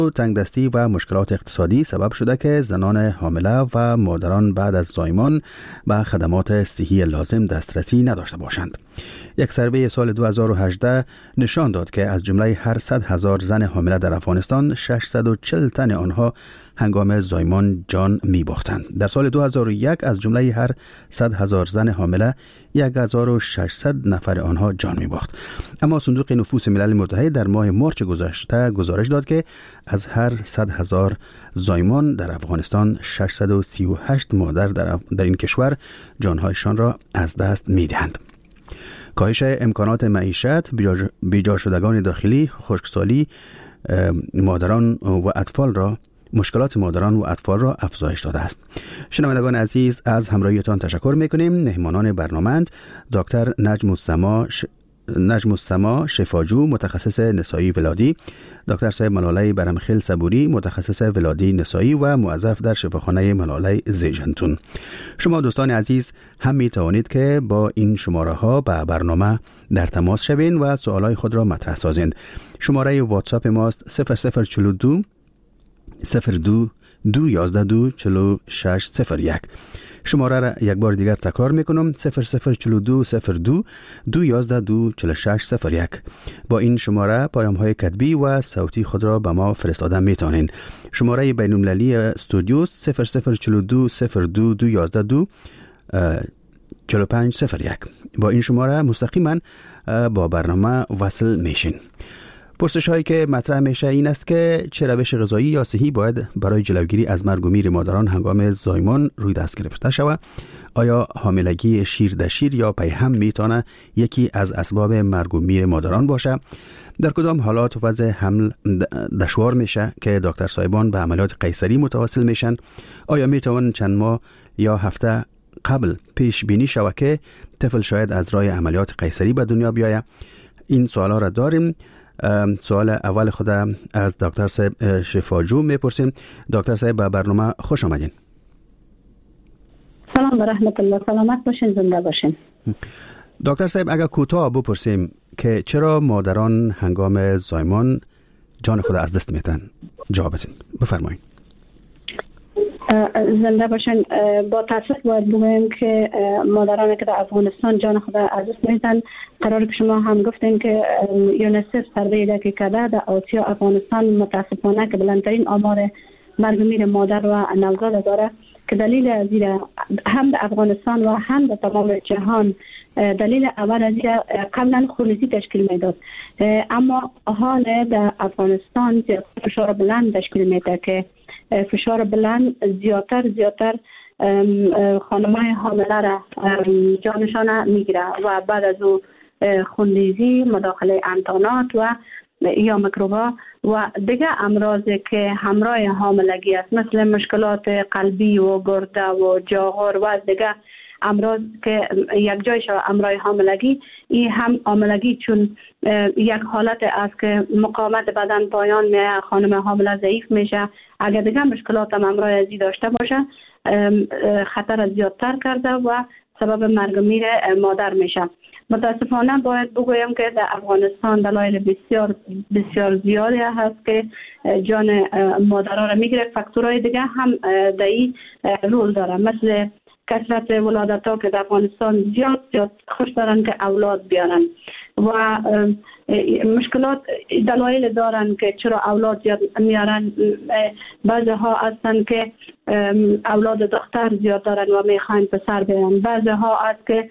تنگ دستی و مشکلات اقتصادی سبب شده که زنان حامله و مادران بعد از زایمان به خدمات صحی لازم دسترسی نداشته باشند. یک سروی سال 2018 نشان داد که از جمله هر 100,000 زن حامله در افغانستان 640 تن آنها هنگام زایمان جان می باختند. در سال 2001 از جمله هر 100,000 زن حامله 1600 نفر آنها جان می باخت. اما صندوق نفوس ملل متحد در ماه مارچ گذشته گزارش داد که از هر 100,000 زایمان در افغانستان 638 مادر در این کشور جانهایشان را از دست می دهند. کاهش امکانات معیشت، بیجا شدگان داخلی، خشکسالی مادران و اطفال را مشکلات مادران و اطفال را افزایش داده است. شنوندگان عزیز، از همراهیتان تشکر می‌کنیم. مهمانان برنامه دکتر نجم السما شفاجو، متخصص نسایی ولادی، دکتر صاحب ملاله برمخیل صبوری، متخصص ولادی نسایی و موظف در شفاخانه ملاله زیجنتون. شما دوستان عزیز هم می توانید که با این شماره ها به برنامه در تماس شوین و سوالای خود را مطرح سازین. شماره واتساپ ماست 0042 02 212 4601. شماره را یک بار دیگر تکرار میکنم 0042 02 212 4601. با این شماره پیام های کتبی و صوتی خود را به ما فرستاده میتونین. شماره بین المللی استودیو 0042 02 212 4501. با این شماره مستقیما با برنامه وصل میشین. پرسش هایی که مطرح میشه این است که چه روش غذایی یا صحی باید برای جلوگیری از مرگ و میر مادران هنگام زایمان روی دست گرفته شود؟ آیا حاملگی شیر در شیر یا پیهم میتونه یکی از اسباب مرگ و میر مادران باشه؟ در کدام حالات وضع حمل دشوار میشه که دکتر صاحبان به عملیات قیصری متوسل میشن؟ آیا میتوان چند ماه یا هفته قبل پیش بینی شود که طفل شاید از راه عملیات قیصری به دنیا بیاید؟ این سوالا را داریم. سوال اول خود از دکتر صاحب شفاجو میپرسیم. دکتر صاحب به برنامه خوش آمدین. سلام و رحمت الله. سلامت باشین، زنده باشین. دکتر صاحب اگر کوتاه بپرسیم که چرا مادران هنگام زایمان جان خود از دست میتن؟ جواب بدین. بفرمایید. زنده باشین. با تاسف باید بگویم که مادرانی که در افغانستان جان خود از دست میتن، قرار که شما هم گفتین که یونیسف سروی که کرده در آسیا افغانستان متاسفانه که بلندترین آمار مرگ و میر مادر و نوزاد داره، که دلیل زیر هم در افغانستان و هم در تمام جهان دلیل اول از قبلا خونریزی تشکیل میداد، اما حال در افغانستان فشار بلند تشکیل میده که فشار بلند زیادتر خانمای حامله را جانشان میگیره و بعد از او خونریزی، مداخله انتانات و یا میکروبا و دیگه امراضی که همراه حاملگی است، مثل مشکلات قلبی و گرده و جاغور و دیگه امراض که یک جایش امرای حاملگی، این هم حاملگی چون یک حالت است که مقاومت بدن پایان میه، خانم حامله ضعیف میشه، اگر دیگه مشکلات هم امرای ازی داشته باشه خطر زیادتر کرده و سبب مرگ و میر مادر میشه. متاسفانه باید بگویم که در افغانستان دلایل بسیار بسیار زیادی هست که جان مادرها را میگیره. فاکتورهای دیگه هم در این رول داره، مثل کثرت ولادت ها که در افغانستان زیاد خوش دارن که اولاد بیارن و مشکلات دلایل دارن که چرا اولاد زیاد میارن. بعضی ها هستن که اولاد دختر زیاد دارن و میخواین پسر بیارن، بعضی ها هست که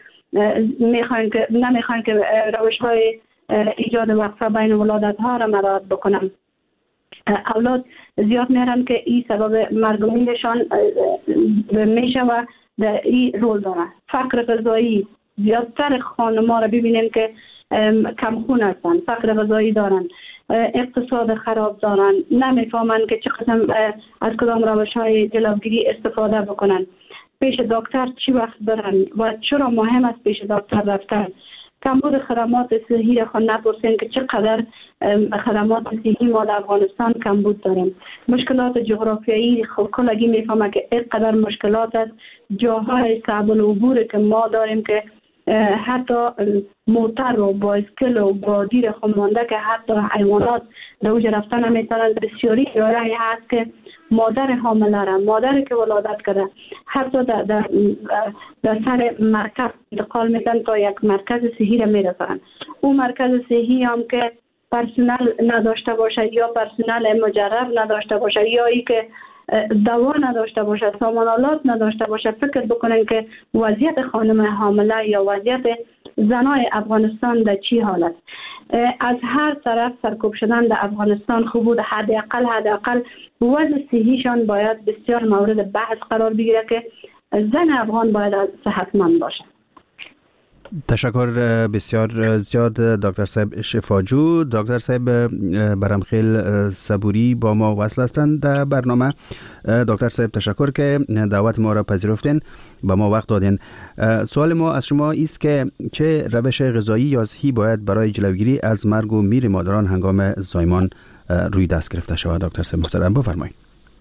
نمیخواین که روش های ایجاد وقفه بین ولادت ها را مراعات بکنن. اولاد زیاد میارن که این سبب مرگ و میرشان میشه و در این رول داره. فقر غذایی، زیادتر خانم‌ها را ببینیم که کم خون هستن، فقر غذایی دارن، اقتصاد خراب دارن، نمیفهمن که چه قسم از کدام روش‌های جلوگیری استفاده بکنن، پیش دکتر چی وقت برن و چرا مهم است پیش دکتر رفتن. کمبود خدمات صحی را خود نپرسین که چقدر خدمات صحی ما در افغانستان کمبود داریم. مشکلات جغرافیایی کلگی میفهمه که اینقدر مشکلات است. جاهای صعب العبور که ما داریم که حتی موتر و بایسکل و بادیر خمانده که حتی حیوانات در اوج رفتن نمیتونن. بسیاری شایعه هست که مادر حامله را، مادری که ولادت کرده، حتی در سر مرکز انتقال میتن تا یک مرکز صحی را میرسن. اون مرکز صحی هم که پرسنل نداشته باشه یا پرسنل مجرب نداشته باشه یا ای که دوا نداشته باشه، سامانالات نداشته باشه، فکر بکنن که وضعیت خانم حامله یا وضعیت زنای افغانستان در چی حالت. از هر طرف سرکوب شدن در افغانستان خوب بود. حداقل وضع صحیشان باید بسیار مورد بحث قرار بگیره که زن افغان باید صحتمند باشه. تشکر بسیار زیاد دکتر صاحب شفاجو. دکتر صاحب برمخیل صبوری با ما وصل هستند در برنامه. دکتر صاحب تشکر که دعوت ما را پذیرفتین، با ما وقت دادین. سوال ما از شما است که چه روش غذایی یا صحی باید برای جلوگیری از مرگ و میر مادران هنگام زایمان روی دست گرفته شود؟ دکتر صاحب محترم بفرمایید.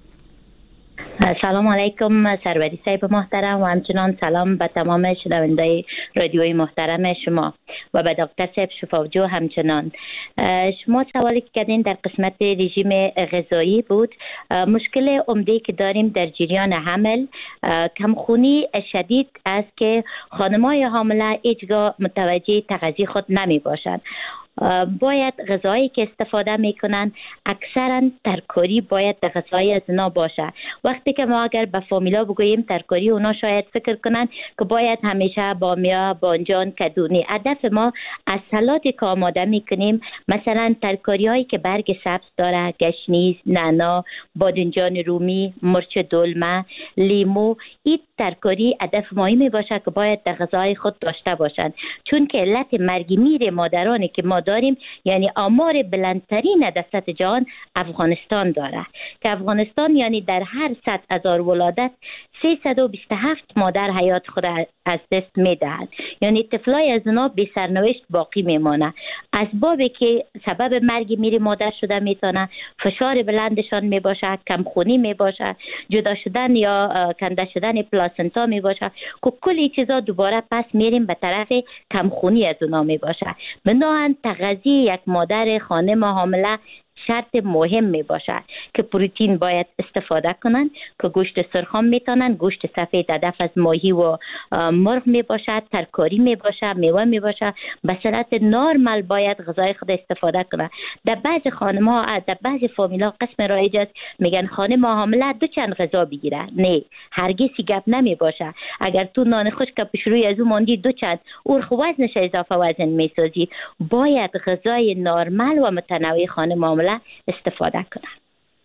سلام علیکم سروری صاحب محترم و همچنان سلام به تمام شنوندای رادیوی محترم شما و به دکتر صاحب شفاجو. همچنان شما سوالی که کردین در قسمت رژیم غذایی بود. مشکل عمده که داریم در جریان حمل کمخونی شدید است که خانم‌های حامله هیچگاه متوجه تغذیه خود نمی باشند. باید غذایی که استفاده میکنن اکثرا ترکاری باید در غذای از اونا باشه. وقتی که ما اگر به فامیلا بگوییم ترکاری، اونا شاید فکر کنن که باید همیشه بامیه، بانجان، کدونی. هدف ما از سلاتی که آماده میکنیم مثلا ترکاری هایی که برگ سبز داره، گشنیز، نعنا، بادنجان رومی، مرچ دلمه، لیمو، این ترکاری هدف مهمی باشه که باید در غذای خود داشته باشند. چون که علت مرگ میر مادرانی که ما داریم، یعنی آمار بلندترین در سطح جهان افغانستان داره که افغانستان یعنی در هر 100,000 ولادت 327 مادر حیات خود از دست میدهد. یعنی طفلای از اونا بی سرنوشت باقی میمانه. اسبابی که سبب مرگ میر مادر شده میتونه فشار بلندشان میباشه، کمخونی میباشه، جدا شدن یا کنده شدن پلاسنتا میباشه که کلی چیزا دوباره پس میریم به طرف کمخونی از اونا میباشه. بنابراین تغذیه یک مادر خانم حامله شرط مهم می باشد که پروتئین باید استفاده کنند که گوشت سرخ هم میتونن، گوشت سفید هدف از ماهی و مرغ می باشد، ترکاری می باشد، میوه می باشد. به صورت نرمال باید غذای خود استفاده کنند. در بعض خانم‌ها، در بعض فامیلا قسم رایج است میگن خانم حامله دو چند غذا بگیره. نه، هرگز گپ نمی باشه. اگر تو نان خشک پیشروی از اون ماندی دو چند اور وزنش اضافه وزن میسازی، باید غذای نرمال و متنوع خانم حامله استفاده کنند.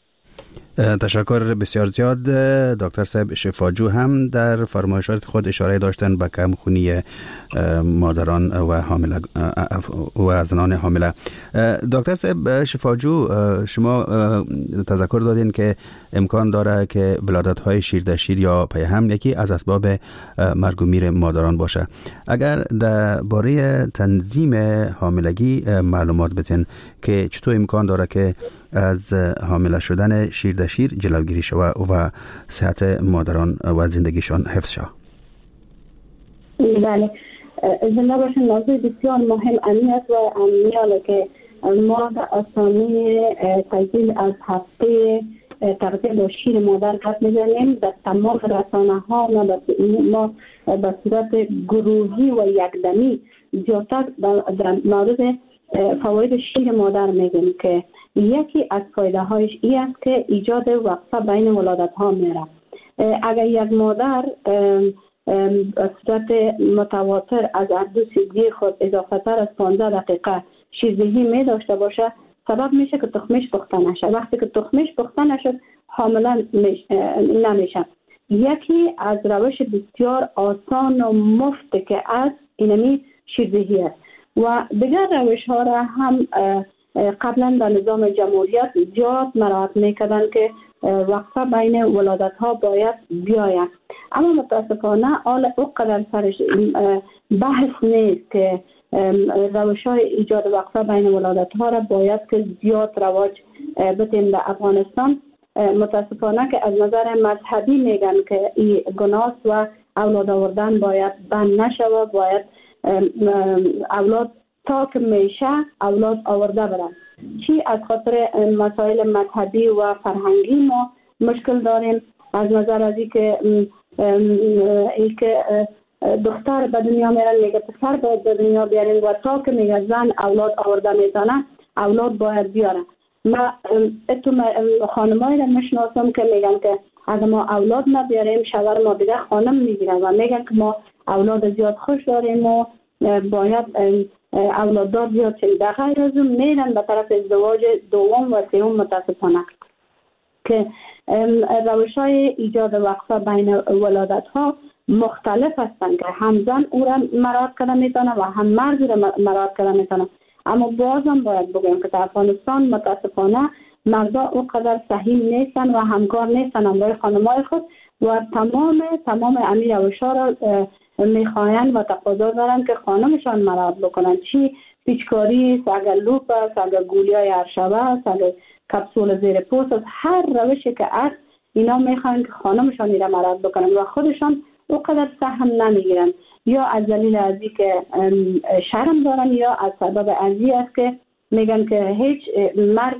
تشکر بسیار زیاد. دکتر صاحب شفاجو هم در فرمایشات خود اشاره داشتن به کمخونی مادران و حامله و زنان حامله. دکتر صاحب شفاجو، شما تذکر دادین که امکان داره که ولادت‌های شیردشیر یا پیهم یکی از اسباب مرگ و میر مادران باشه. اگر درباره تنظیم حاملگی معلومات بدین که چطور امکان داره که از حامله شدن شیردشیر جلوگیری شود و صحت مادران و زندگیشان حفظ شود؟ بله، زنده باشن. موضوع بسیار مهم است و میاله که ما به اسامی تجدید از هفته تغذیه با شیر مادر حرف میزنیم. در تمام رسانه ها ما به صورت گروهی و یکدمی زیادتر در مورد فواید شیر مادر میگیم که یکی از فایده هایش این است که ایجاد وقفه بین ولادت ها میره. اگر یک مادر به صورت متواتر از هر دو سیدگی خود اضافه تر از 15 دقیقه شیردهی می داشته باشه، سبب میشه که تخمش پخته نشه. وقتی که تخمش پخته نشد حامله نمیشه. یکی از روش بسیار آسان و مفت که از اینمی شیردهی است و دیگر روش ها را هم قبلا در نظام جمهوریت زیاد مراعات میکردن که وقفه بین ولادت ها باید بیاید، اما متاسفانه او قدر سرش بحث نیست که روش های ایجاد وقفه بین ولادت ها را باید که زیاد رواج بدیم در افغانستان. متاسفانه که از نظر مذهبی میگن که این گناه و اولاد آوردن باید بند نشود، باید اولاد تا که میشه اولاد آورده برن. چی از خاطر مسائل مذهبی و فرهنگی ما مشکل داریم، از نظر از ای که دختر به دنیا میرن میگه پسر باید به دنیا بیارین و تا که میگه زن اولاد آورده میتونه اولاد باید بیاره. ما خانمایی را میشناسم که میگن که اگر ما اولاد نبیاریم شوهر ما دیگه خانم میگیرن و میگن که ما اولاد زیاد خوش داریم و باید اولاددار زیاد شدیم. در غیر از اون میرن به طرف ازدواج دوم و سوم متاسفانه که روش‌های ایجاد وقفه بین ولادت ها مختلف هستند که هم زن او را مراعات کردن میتونه و هم مرد را مراعات کردن میتونه. اما بازم باید بگویم که در افغانستان متاسفانه مردا اونقدر صحیح نیستن و همکار نیستن همراه خانمای خود و تمام امیر روش‌ها را میخواین و تقاضا دارن که خانمشان مراعات بکنن. چی پیچکاری است، اگر لوپ است، اگر گولیای عرشبه است، اگر کپسول زیر پوست است، هر روشی که هست اینا میخوان که خانمشان را مراعات بکنن و خودشان اونقدر سهم نمیگیرن، یا از دلیل ازی که شرم دارن یا از سبب ازی است که میگن که هیچ مرد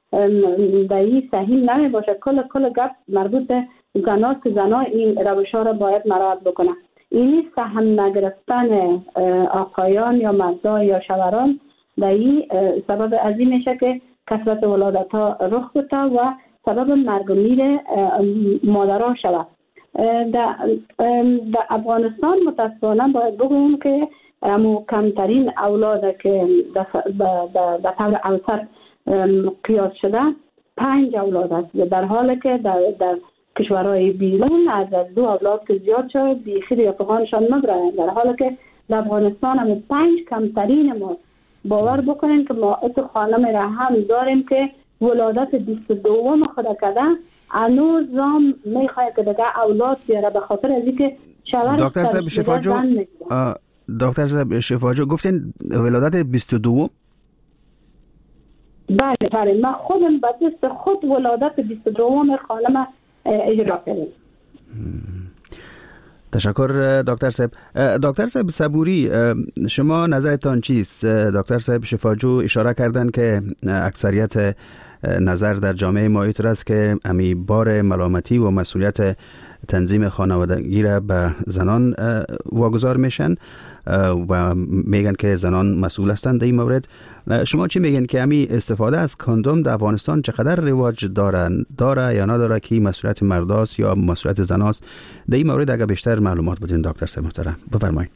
دایی صحیح نمی باشه. کل گپ مربوط به زناست که زنا این روش‌ها را باید مراعات بکنن. اینی سهم نگرفتن آقایان یا مردان یا شوهران دایی سبب ازی میشه که کثرت ولادت ها رخ بده و سبب مرگ و میر مادرها شود. در افغانستان متاسفانه باید بگویم که کمترین اولاد که در طور اوسط قیاس شده 5 اولاد است، در حالی که در کشورهای بیرون از 2 اولاد که زیاد شده بیخی افغانشان نبرن، در حالی که در افغانستان هم 5 کمترین ما. باور بکنین که ما ات خانم را هم داریم که ولادت 22 خود کرده هنوز هم میخواه که دیگه اولاد بیاره به خاطر از اینکه شوهر دکتر صاحب شفاجو گفتین ولادت 22. بله من خودم به دست خود ولادت 22 خانم اجرا کردم. تشکر دکتر صاحب. دکتر صاحب صبوری، شما نظرتان چیست؟ دکتر صاحب شفاجو اشاره کردن که اکثریت نظر در جامعه ما اینطور است که امی بار ملامتی و مسئولیت تنظیم خانوادگی را به زنان واگذار میشن و میگن که زنان مسئول هستند در این مورد. شما چی میگن که امی استفاده از کاندوم در افغانستان چقدر رواج داره یا نداره، که مسئولیت مرداست یا مسئولیت زناست؟ در این مورد اگر بیشتر معلومات بدین دکتر صاحب محترم بفرمایید.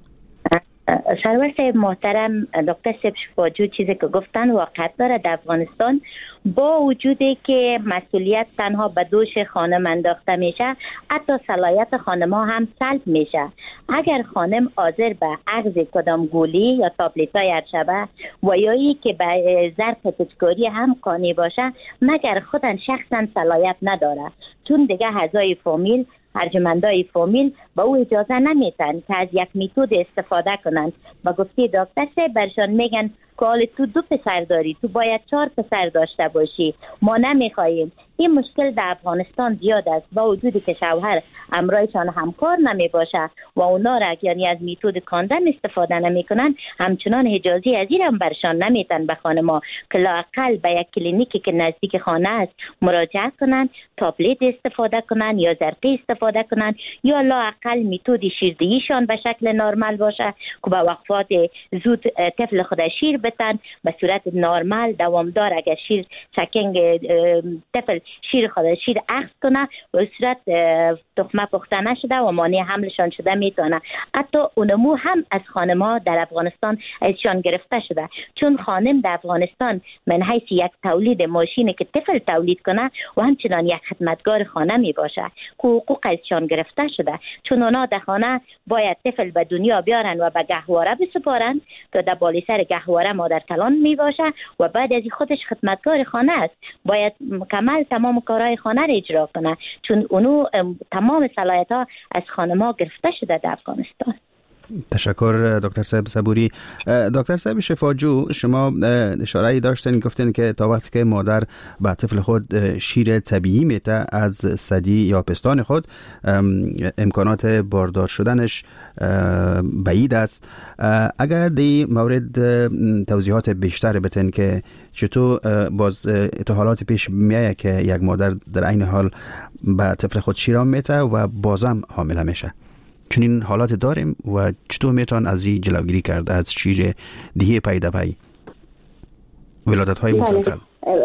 سرور صاحب محترم، دکتر صاحب شفاجو چیزی که گفتن واقعیت داره. در افغانستان با وجودی که مسئولیت تنها به دوش خانم انداخته میشه، حتی صلاحیت خانم ها هم سلب میشه. اگر خانم حاضر به اخذ کدام گولی یا تابلت های عرشبه و یا ای که به ظرف پیچکاری هم قانع باشه، مگر خودن شخصا صلاحیت نداره، چون دیگه اعضای فامیل ارجمندای فامیل با او اجازه نمیتن که از یک میتود استفاده کنند. با گفته دکتر صاحب برشان میگن که حال تو 2 پسر داری، تو باید 4 پسر داشته باشی، ما نمیخواییم. این مشکل در افغانستان زیاد است، با وجودی که شوهر همراهشان همکار نمی باشه و اونا را یعنی از میتود کاندوم استفاده نمی کنن، همچنان اجازه از این هم برشان نمیتن به خانما که لااقل به یک کلینیکی که نزدیک خانه است مراجعه کنن، تابلت استفاده کنن یا زرقی استفاده کنن، یا لااقل میتود شیردهیشان به شکل نرمال باشه که با وقفات زود طفل خود شیر بتن به صورت نرمال دوامدار. اگر شیر چکینگ طفل شیر خود شیر اخذ کنه و صورت تخمه پخته نشده و مانع حملشان شده میتونه. حتی اونمو هم از خانم‌ها در افغانستان ازشان گرفته شده، چون خانم در افغانستان من حیث یک تولید ماشینی که طفل تولید کنه و همچنان یک خدمتگار خانه می باشه که حقوق ازشان گرفته شده، چون اونا در خانه باید طفل به دنیا بیارن و به گهواره بسپارن که در بالی سر گهواره مادر کلان می باشه و بعد از خودش خدمتگار خانه است، باید مکمل تمام کارهای خانه را اجرا کنه، چون اونو تمام صلاحیت‌ها از خانم‌ها گرفته شده در افغانستان. تشکر دکتر صاحب صبوری. دکتر صاحب شفاجو، شما اشاره داشتین، گفتین که تا وقتی که مادر به طفل خود شیر طبیعی میته از ثدی یا پستان خود، امکانات باردار شدنش بعید است. اگر دی مورد توضیحات بیشتر بتین که چطور باز حالات پیش میایه که یک مادر در عین حال به طفل خود شیرام میته و بازم حامله میشه، چون این حالات داریم و چطور میتون از این جلوگیری کرد از شیر دهی پیدا پی ولادت های مسلسل؟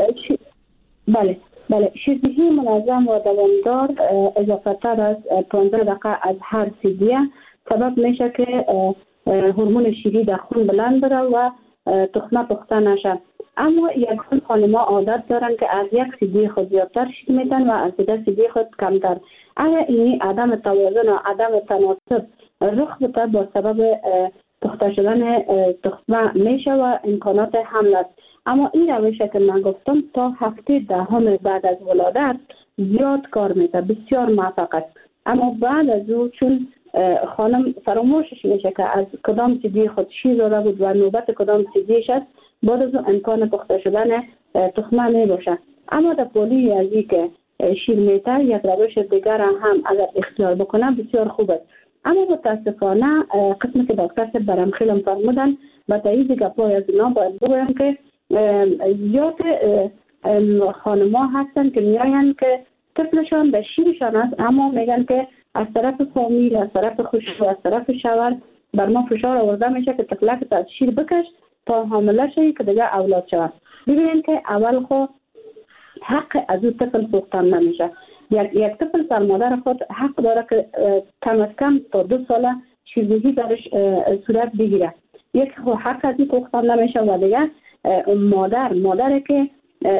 بله شیردهی منظم و دوامدار اضافه تر از 15 دقیقه از هر ثدیه سبب میشه که هورمون شیری در خون بلند بره و تخمه پخته نشه. اما یک خانم‌ها عادت دارن که از یک ثدی خود زیادتر شیر میدن و از دیگر ثدی خود کمتر. اگر این عدم توازن و عدم تناسب رخ بده با سبب پخته شدن تخمه میشه و امکانات حمل است. اما این روشه که من گفتم تا هفته دهم بعد از ولادت زیاد کار میده، بسیار موفق است. اما بعد از او چون خانم فراموشش میشه که از کدام ثدی خود شیر داده بود و نوبت کدام ثدیش است، بعد از امکان پخته شدن تخمه نباشه. اما در پولی از این که شیر میته یک روش دیگر هم اگر اختیار بکنه بسیار خوب است. اما متاسفانه قسمی که دکتر برام خیلی فرمودن با تایید گپای از اینا باید بگویم که زیاد خانم‌ها هستن که میاین که طفلشان به شیرشان است، اما میگن که از طرف فامیل، از طرف خوشو، از طرف شوهر بر ما فشار آورده میشه که طفلک از شیر بکش تا حامله شوی که دیگه اولاد شود. ببینید که اول خو حق از اون طفل سوختن نمیشه. یک طفل سر مادر خود حق داره که کم از کم تا 2 ساله شیردهی درش صورت بگیره. یک خو حق از این سوختن نمیشه و دیگه مادر که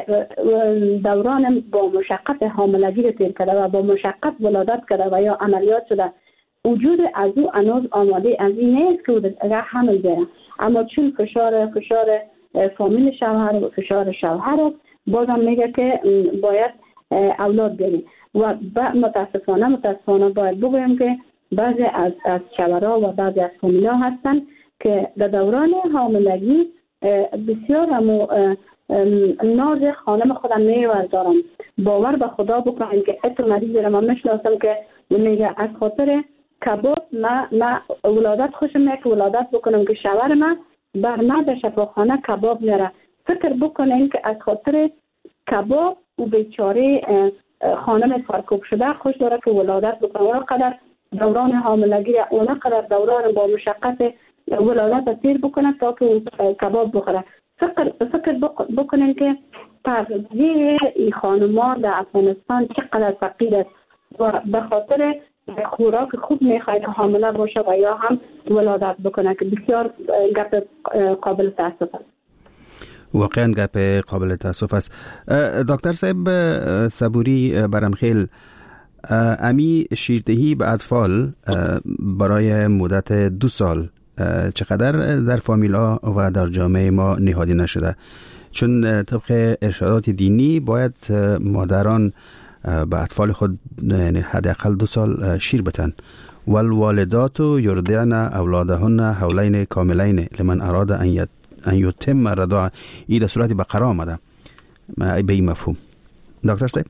دوران با مشقت حاملگی رو تیر کرده و با مشقت ولادت کرده و یا عملیات شده، وجود از او هنوز آماده از این نیست که اگر حمل بره. اما چون فشار فامیل شوهر و فشار شوهر بازم میگه که باید اولاد بریم و متاسفانه باید بگویم که بعضی از شوهرها و بعضی از فامیل‌ها هستن که در دوران حاملگی بسیار ناز خانم خودم می‌ورزارم. باور به خدا بکنم که ات مریض رو من میشناسم که میگه از خاطر کباب ما ولادت خوشم میاد که ولادت بکنم که شوهر من بر من در شفاخانه کباب میاره. فکر بکنین که از خاطر کباب و بیچاره خانم سرکوب شده خوش داره که ولادت بکنه. اونقدر دوران حاملگی اونقدر دوران با مشقت ولادت تیر بکنه تا که کباب بخوره. فکر بکنین که تغذیه این خانم‌ها در افغانستان چقدر فقیر است و به خاطر خوراک خوب میخواد حامله باشه و یا هم ولادت بکنه که بسیار گپ قابل تاسف است. واقعا گپ قابل تاسف است. دکتر صاحب صبوری برمخیل، امی شیردهی به اطفال برای مدت 2 سال چقدر در فامیلا و در جامعه ما نهادی نشده؟ چون طبق ارشادات دینی باید مادران به اطفال خود حداقل 2 سال شیر بتن. والوالدات یرضعن اولادهن حولین کاملین لمن اراد ان یتم الرضاعه. این در صورت بقره آمده به این مفهوم. دکتر صاحب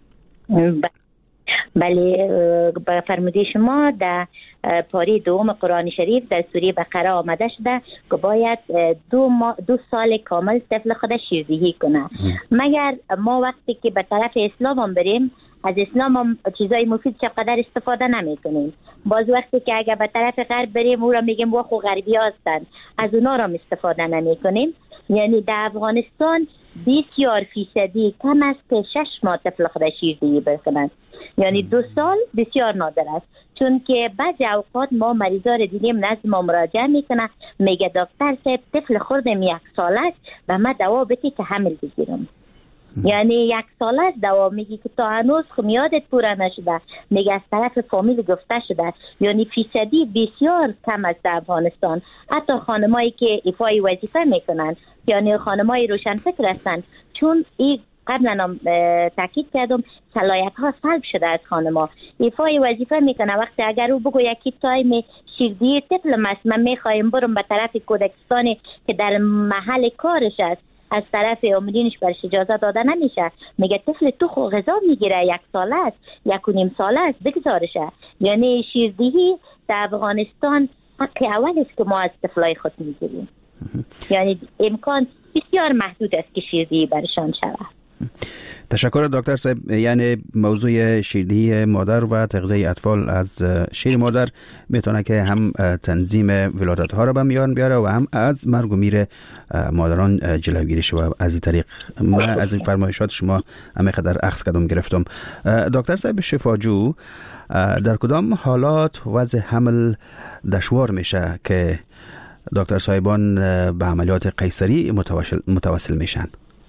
بله، با فرموده شما در پاره دوم قرآن شریف در سوره بقره آمده شده که باید 2 سال کامل طفل خود شیردهی کنه. مگر ما وقتی که به طرف اسلام هم بریم از اسلام هم چیزای مفید چقدر استفاده نمی کنیم. باز وقتی که اگر به طرف غرب بریم او را میگیم واخو غربی هستند، از اونا را استفاده نمی کنیم. یعنی در افغانستان بسیار فیصدی کم است که 6 ماه طفل خود شیردهی بکنند. یعنی 2 سال بسیار نادر است. چون که بعضی اوقات ما مریضا رو دیدیم نزد ما مراجعه میکنه، میگه دکتر صاحب طفل خوردم 1 سال است و من دوا بدید که حمل بگیرم. یعنی 1 سال است دوا میگی که تا هنوز خمیادت پورا نشده، میگه از طرف فامیل گفته شده. یعنی فیصدی بسیار کم است در افغانستان. حتی خانمایی که ایفای وظیفه میکنن، یعنی خانمای روشنفکر هستند، چون این قبلا تاکید کردم صلاحیت ها سلب شده از خانما. ایفای وظیفه میکنه وقتی اگر او بگو یکی تایم شیردهی طفل است من میخوایم برم به طرف کودکستانی که در محل کارش است، از طرف امرینش برش اجازه داده نمیشه، میگه طفل تو خو غذا میگیره 1 ساله است 1.5 ساله است بگذارشه. یعنی شیردهی در افغانستان حق اول است که ما از طفلای خود میگیریم. یعنی امکان بسیار محدود است که شیردهی برشان شود. تشکر دکتر صاحب. یعنی موضوع شیردهی مادر و تغذیه اطفال از شیر مادر میتونه که هم تنظیم ولادت ها را به میان بیاره و هم از مرگ و میر مادران جلوگیری شود. از این طریق من از این فرمایشات شما همینقدر اخذ کردم گرفتم. دکتر صاحب شفاجو، در کدام حالات وضع حمل دشوار میشه که دکتر صاحبان به عملیات قیصری متوسل میشن؟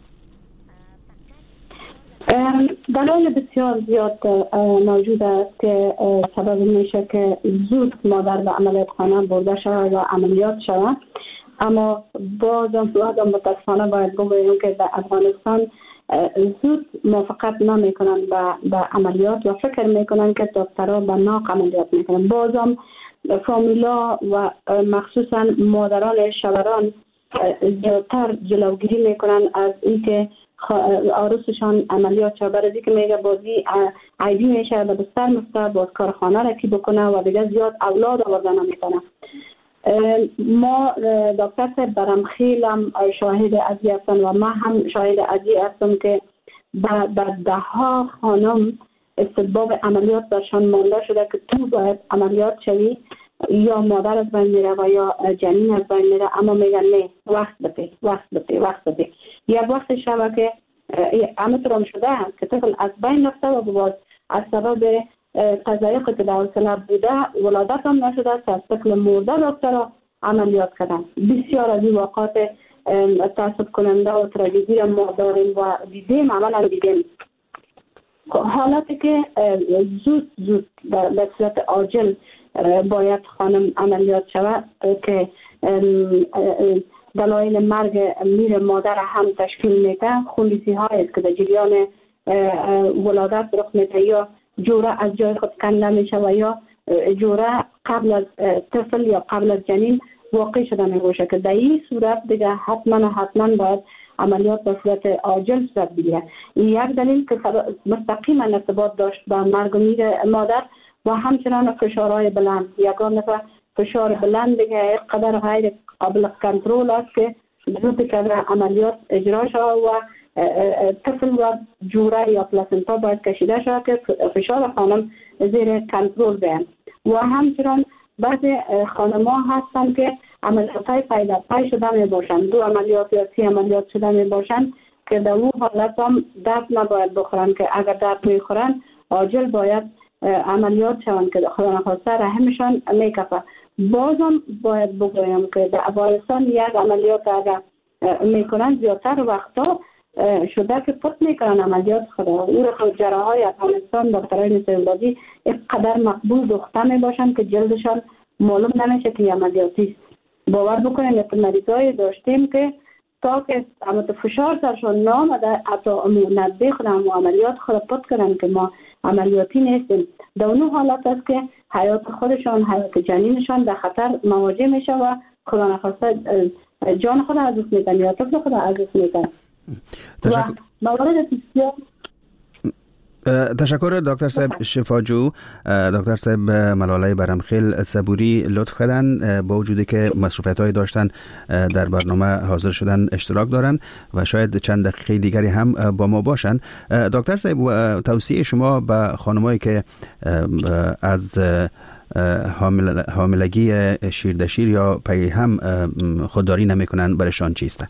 دلایل بسیار زیاد موجود است که سبب میشه که زود مادر به عملیات خانه برده شود و عملیات شود. اما بازم متاسفانه باید بگویم که در افغانستان زود موافقت نمیکنن به عملیات و فکر میکنن که دکترها به ناق عملیات میکنن. بازم فامیلا و مخصوصا مادران شوهران زیادتر جلوگیری میکنن از اینکه عروسشان عملیات شد، برای اینکه میگه بازی عیبی میشه به بستر میفته، باز کار خانه را کی بکنه و دیگه زیاد اولاد آورده نمیکنه. ما دکتر صاحب برمخیل هم شاهد ازی هستن و ما هم شاهد ازی هستم که به 10 خانم استباب عملیات برشان مانده شده که تو باید عملیات شوی، یا مادر از بین میره و یا جنین از بین میره، اما میگن نه وقت بده. یک وقت شبه که همه شده که طفل از بین رفته و باز از سبب تضایق که در حوصله بوده ولادت هم نشده است، از طفل مرده دکتر عملیات کردن. بسیار از این واقعات تأسف کننده و تراژدی را ما داریم و دیدیم، عملا دیدیم. حالاتی که زود به صورت عاجل باید خانم عملیات شود که دلایل مرگ میر مادر هم تشکیل میده. خونریزی هایی است که در جریان ولادت رخ میده، یا جوره از جای خود کنده میشه و یا جوره قبل از طفل یا قبل از جنین واقع شده میباشه که در این صورت دیگه حتما باید عملیات به صورت عاجل صورت بگیره. این یک دلیل که مستقیما ارتباط داشت با مرگ و میر مادر و همچنان فشارهای بلند. یگانه فشار بلند دیگه قدر غیر قابل کنترل است که زود که عملیات اجرا شود و طفل و جوره یا پلاسنتا باید کشیده شود که فشار خانم زیر کنترل بیان. و همچنان بعضی خانم‌ها هستن که عملیات‌های پی شده می باشند، 2 عملیات یا 3 عملیات شده می باشند که در اون حالت هم درد نباید بخورن، که اگر درد میخورن عاجل باید عملیات شوند که خدا نخواسته رحمشان میکفه. بازم باید بگویم که در افغانستان یک عملیات اگر میکنن زیادتر وقتا شده که پت میکنن عملیات خدا. او رو جراحای افغانستان دکترای نسایبازی اینقدر مقبول دختر میباشند که جلدشان معلوم نمیشه که عملیاتی است. باور بکنیم که مریضای داشتیم که تا که فشار سرشان نامده حتی ندبه خودم و عملیات خود پت کردن که ما عملیاتی نیستیم. در اون حالت است که حیات خودشان، حیات جنینشان در خطر مواجه میشه و خدا نخواسته جان خود از دست میدن یا طفل خود از دست میدن. و موارد بسیار تشکر دکتر صاحب شفاجو. دکتر صاحب ملاله برمخیل صبوری لطف کردن، با وجودی که مصروفیت‌های داشتن در برنامه حاضر شدن اشتراک دارن و شاید چند دقیقه دیگری هم با ما باشن. دکتر صاحب توصیه شما به خانمایی که از حاملگی شیردشیر یا پی هم خودداری نمی‌کنن برشان چیسته؟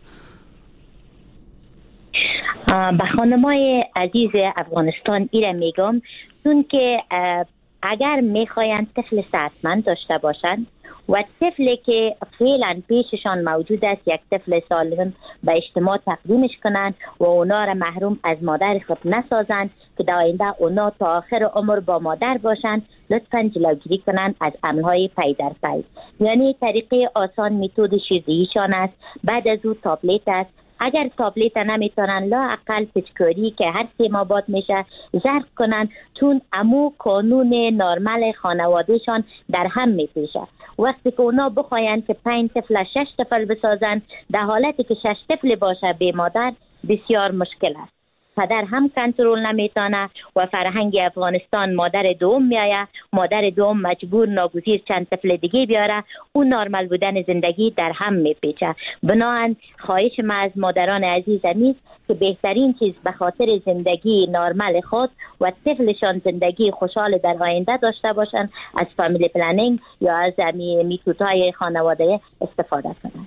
به خانمای عزیز افغانستان ایره میگم چون که اگر میخواین طفل صحتمند داشته باشند و طفلی که فعلا پیششان موجود است یک طفل سالم به اجتماع تقدیمش کنند و اونا را محروم از مادر خود نسازند که در آینده اونا تا آخر عمر با مادر باشند، لطفاً جلوگیری کنند از عملهای پی در پی. یعنی طریقه آسان متد شیردهیشان است. بعد از او تابلت است، اگر تابلت نمیتونن لااقل پچکاری که هر 3 ماه بعد میشه ظرف کنن، چون امو قانون نرمال خانوادهشان در هم میپیشه. وقتی که اونا بخواین که 5 طفل 6 طفل بسازن، در حالتی که 6 طفل باشه به مادر بسیار مشکل است. پدر هم کنترل نمیتونه و فرهنگ افغانستان مادر دوم میایه، مادر دوم مجبور ناگزیر چند طفل دیگه بیاره، اون نرمال بودن زندگی در هم میپیچه. بنابراین خواهش ما از مادران عزیز است که بهترین چیز به خاطر زندگی نرمال خود و طفلشان زندگی خوشحال در آینده داشته باشن، از فامیلی پلنینگ یا از میتودهای خانواده استفاده کنند.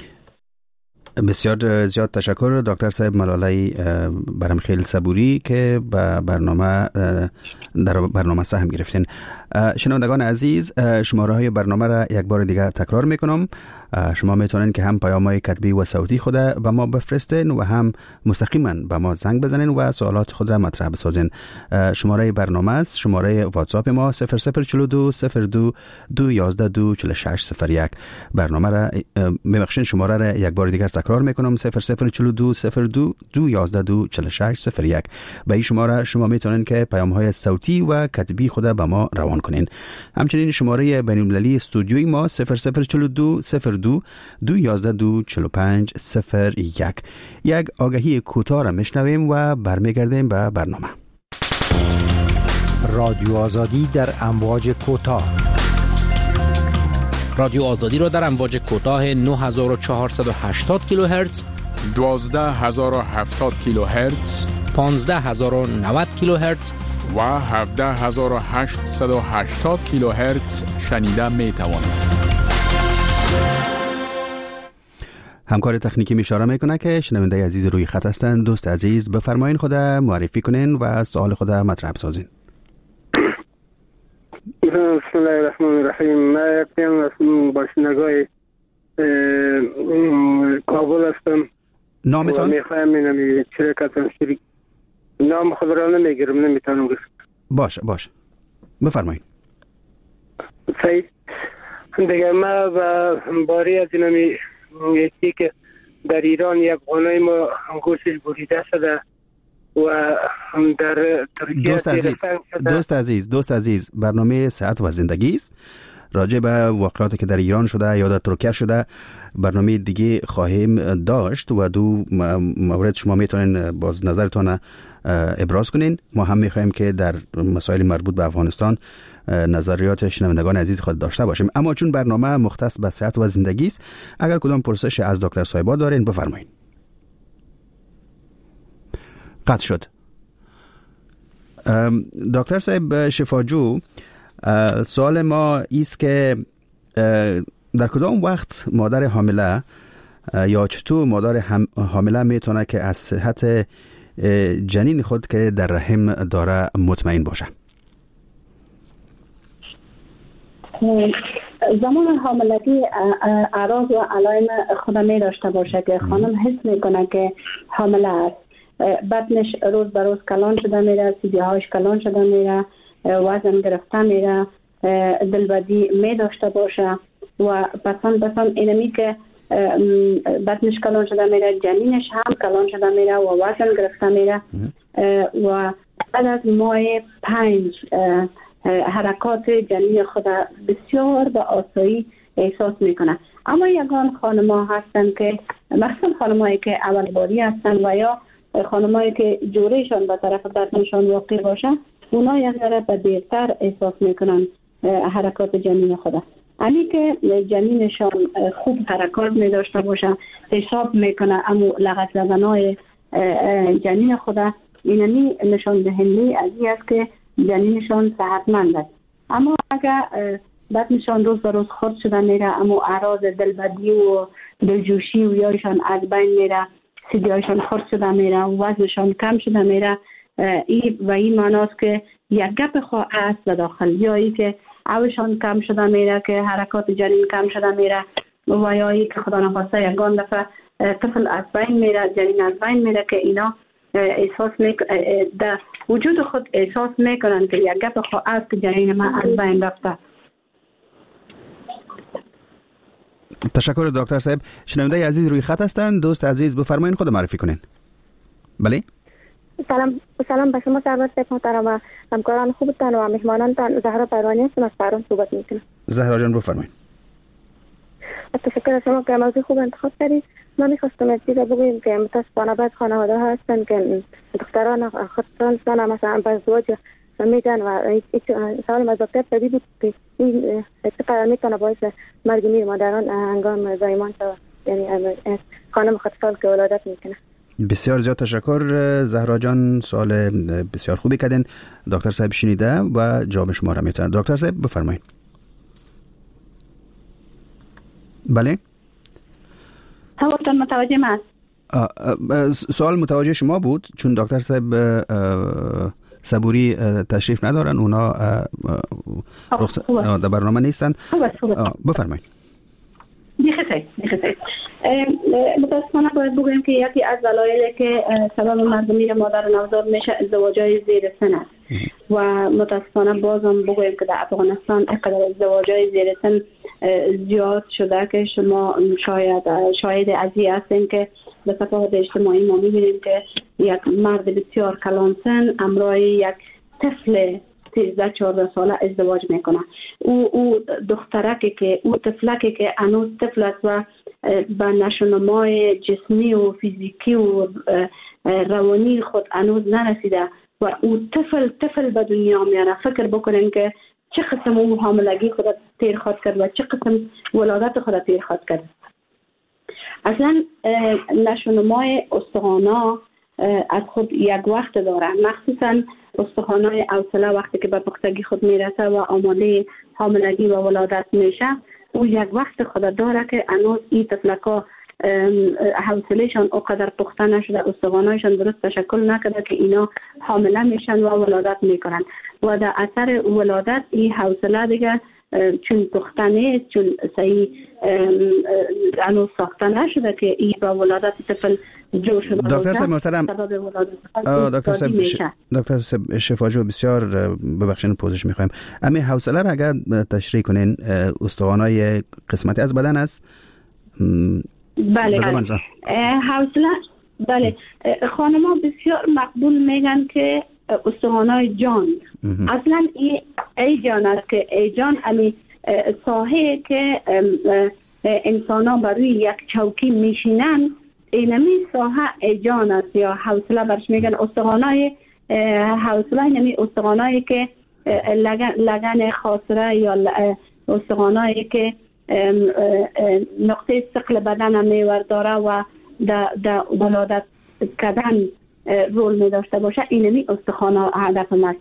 بسیار زیاد تشکر دکتر صاحب ملاله برمخیل صبوری که به در برنامه سهم گرفتین. شنوندگان عزیز، شماره های برنامه را یک بار دیگر تکرار میکنم. شما میتونین که هم پیام‌های کتبی و صوتی خود به ما بفرستین و هم مستقیما به ما زنگ بزنین و سوالات خود را مطرح بسازین. شماره برنامه است شماره واتساپ ما 0042 02 211 24601. برنامه را ببخشید شماره را یک بار دیگر تکرار میکنم 0042 02 211 24601. به این شماره شما میتونین که پیام‌های صوتی و کتبی خود به ما روان کنین. همچنین شماره بین‌المللی استودیوی ما 0042 02 211 24501. یک آگهی کوتاه را میشنویم و برمیگردیم به برنامه. رادیو آزادی در امواج کوتاه. رادیو آزادی را در امواج کوتاه 9480 کیلوهرتز، 12070 کیلوهرتز، 15090 کیلوهرتز و 17880 کیلوهرتز شنیده می توانید. همکار تکنیکی اشاره میکنه که شنونده عزیز روی خط هستند. دوست عزیز بفرمایین خود معرفی کنین و سوال خود مطرح سازین. بسم الله الرحمن الرحیم. من یکم از باشندگان کابل هستم. نامتان؟ میخوایم اینمی شرکتم شریک. نام خود را نمیگیرم، نمیتونم گفت. باش بفرمایین. صحیح. دیگه ما باری از اینمی یکی که در ایران یک خانه ما گوشش بریده شده و در ترکیه دوست عزیز برنامه صحت و زندگی است. راجع به واقعاتی که در ایران شده یا در ترکیه شده برنامه دیگه خواهیم داشت و دو مورد شما میتونین باز نظرتون ابراز کنین. ما هم میخوایم که در مسائل مربوط به افغانستان نظریات شنوندگان عزیز خود داشته باشیم، اما چون برنامه مختص به صحت و زندگی است، اگر کدام پرسش از دکتر صاحبا دارین بفرمایید. قطع شد. دکتر صاحب شفاجو، سوال ما است که در کدام وقت مادر حامله یا چطور مادر حامله میتونه که از صحت جنین خود که در رحم داره مطمئن باشه؟ زمان حاملگی اعراض و علائم خود می داشته باشه که خانم حس میکنه که حامله است. بطنش روز به روز کلان شده میره، سیبیه هاش کلان شده میره، وزن گرفته میره، دلبدی می داشته باشه و پسند اینمی که بطنش کلان شده میره، جنینش هم کلان شده میره و وزن گرفته میره و بعد از ماه 5 حرکات جنین خود بسیار به آسایی احساس میکنه. اما یگان خانم‌ها هستن که مثلا خانم‌هایی که اول باری هستن و یا خانم‌هایی که جورهشان به طرف بطنشان واقع باشه، اونا یک ذره به دیرتر احساس میکنن حرکات جنین خود. یعنی که جنینشان خوب حرکات می داشته باشه، حساب میکنه اما لغت زدنهای جنین خود، اینمی نشان دهنده از این است که جنینشان صحتمند است. اما اگر بطنشان روز به روز خرد شده میره اما اعراض دلبدی و دلجوشی و یایشان از بین میره، سیدیایشان خرد شده میره و وزنشان کم شده میره، این معناست که یک گپ خواه است به داخل، یا ای که اوشان کم شده میره که حرکات جنین کم شده میره و یا ای که خدا نخواسته یگان دفعه طفل از بین میره، جنین از بین میره که اینا احساس در وجود خود احساس میکنن که یک گپ خواه است که جنین من از بین رفته. تشکر دکتر صاحب. شنونده عزیز روی خط هستند. دوست عزیز بفرمایید خود معرفی کنین. بله. سلام به شما سرور صاحب محترم و همکاران خوبتان و مهمانانتان. زهرا پروانی هستم از تهران صحبت میکنم. زهرا جان بفرمایید. تشکر از شما که موضوع خوب انتخاب کردید. ما می‌خواستم از چیزا بگویم که متاسفانه بعض خانواده ها هستن که دختران خودشان مثلا به ازدواج میدن و سوال از دکتر پدی بود که این چقدر میتونه باعث مرگ میر مادران هنگام زایمان شود، یعنی خانم خودسال که ولادت میکنه. بسیار زیاد تشکر زهرا جان، سوال بسیار خوبی کردین. دکتر صاحب شنیده و جواب شما را میتونن. دکتر صاحب بفرمایید. بله. سوالتون متوجه من است؟ سوال متوجه شما بود چون دکتر صاحب صبوری تشریف ندارن، اونا در برنامه نیستن. بفرمایید. بخیر. متاسفانه باید بگویم که یکی از دلایلی که سبب مرگ میر مادر نوزاد میشه ازدواج‌های زیر سن است و متاسفانه بازم بگویم که در افغانستان اینقدر ازدواج‌های زیر سن زیاد شده که شما شاهد ازی هستین که به صفحات اجتماعی ما می‌بینیم که یک مرد بسیار کلان سن همراه یک طفل 13-14 ساله ازدواج میکنه. او دخترکی که او طفلکی که هنوز طفل است و به نشونمای جسمی و فیزیکی و روانی خود هنوز نرسیده و او طفل به دنیا میاره. فکر بکنین که چه قسم او حاملگی خود تیر خواد کرد و چه قسم ولادت خود تیر خواد کرد. اصلا نشونمای استخوانا از خود یک وقت داره، مخصوصا استخوان‌های حوصله وقتی که به پختگی خود میرسه و آماده حاملگی و ولادت میشه، او یک وقت خود داره که هنوز این طفلکا حوصلهشان اونقدر پخته نشده، استخوان‌هایشان درست تشکل نکرده که اینا حامله میشن و ولادت میکنن و در اثر ولادت این حوصله دیگه چون پخته نیست، چون صحیح هنوز ساخته نشده که این با ولادت طفل جو شده. دکتر صاحب محترم، دکتر صاحب شفاجو بسیار ببخشید پوزش میخوایم. امی حوصله را اگر تشریح کنین، استخوان‌های قسمتی از بدن است؟ بله. حوصله بله. خانم‌ها بسیار مقبول میگن که استخوان‌های جان اصلا ای جان است که ای جان امی ساحه که انسان ها بر روی یک چوکی میشینن، اینمی ساحه ای جان است یا حوصله برش میگن. استخوان‌های حوصله اینمی استخوان‌هایی که لگن خاصره یا استخوان‌هایی که نقطه ثقل بدن هم میور داره و در ولادت کردن رول می داشته باشه، اینمی استخوان هدف است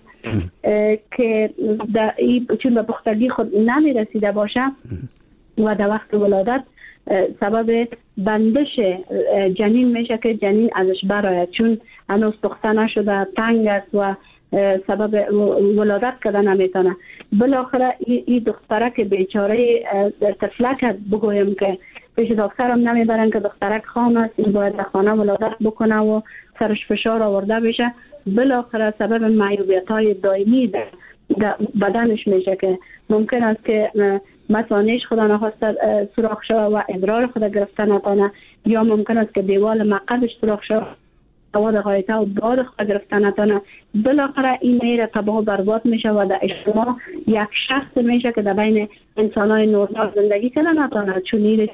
که چون به پختگی خود نمی رسیده باشه و در وقت ولادت سبب بندش جنین میشه که جنین ازش براید، چون هنوز پخته نشده، تنگ است و سبب ولادت کردن نمیتونه. بالاخره این دخترک بیچاره طفلک بگویم که پیش دکترم نمیبرن که دخترک خام است، این باید در خانه ولادت بکنه و سرش فشار آورده بشه. بالاخره سبب معیوبیت‌های دائمی در بدنش میشه که ممکن است که مثانه‌اش خدا نخواسته سوراخ شود و ادرار خود گرفته نتونه، یا ممکن است که دیوال مقعدش سوراخ شود و غایطه و داد خود گرفته نتونه. بالاخره این میره تباه و برباد میشه و در اجتماع یک شخص میشه که در بین انسان‌های نورمال زندگی کنه نتونه، چون نیره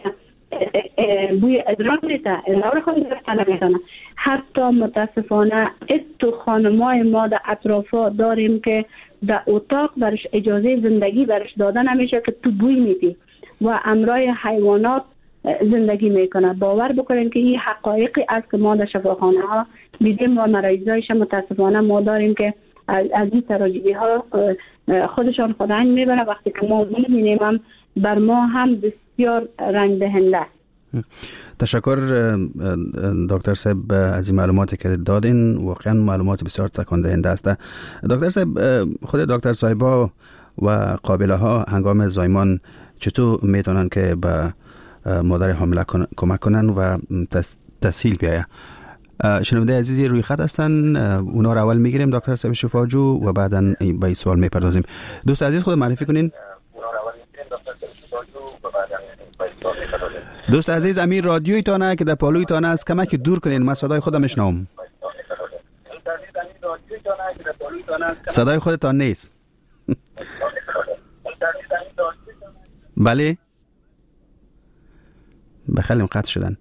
بوی ادرار میده، ادرار خود گرفته نمیتونه. حتی متاسفانه تو خانمای ما در اطرافا داریم که در اتاق برش اجازه زندگی برش داده نمیشه که تو بوی میدی و امرای حیوانات زندگی میکنه. باور بکنین که این حقایقی است که ما در شفاخانه ها دیدیم و مریضایش متاسفانه ما داریم که از این تراژدی ها خودشان خداین میبره. وقتی که ما میبینیم بر ما هم بسیار رنج دهنده است. تشکر دکتر صاحب از این معلوماتی که دادین، واقعا معلومات بسیار تکان دهنده است. دکتر صاحب، خود دکتر صاحبا و قابله ها هنگام زایمان چطور میتونن که به مادر حامله کمک کنن و تسهیل بیاید؟ شنونده عزیزی روی خط هستن، اونا رو اول میگیریم دکتر صاحب شفاجو و بعدا به این سوال میپردازیم. دوست عزیز خود معرفی کنین. دوست عزیز امیر رادیوی تانه که در پالوی تانه است کمک دور کنین، من صدای خودم میشنوم. صدای خودتان نیست. بله بخلیم قطع شدن.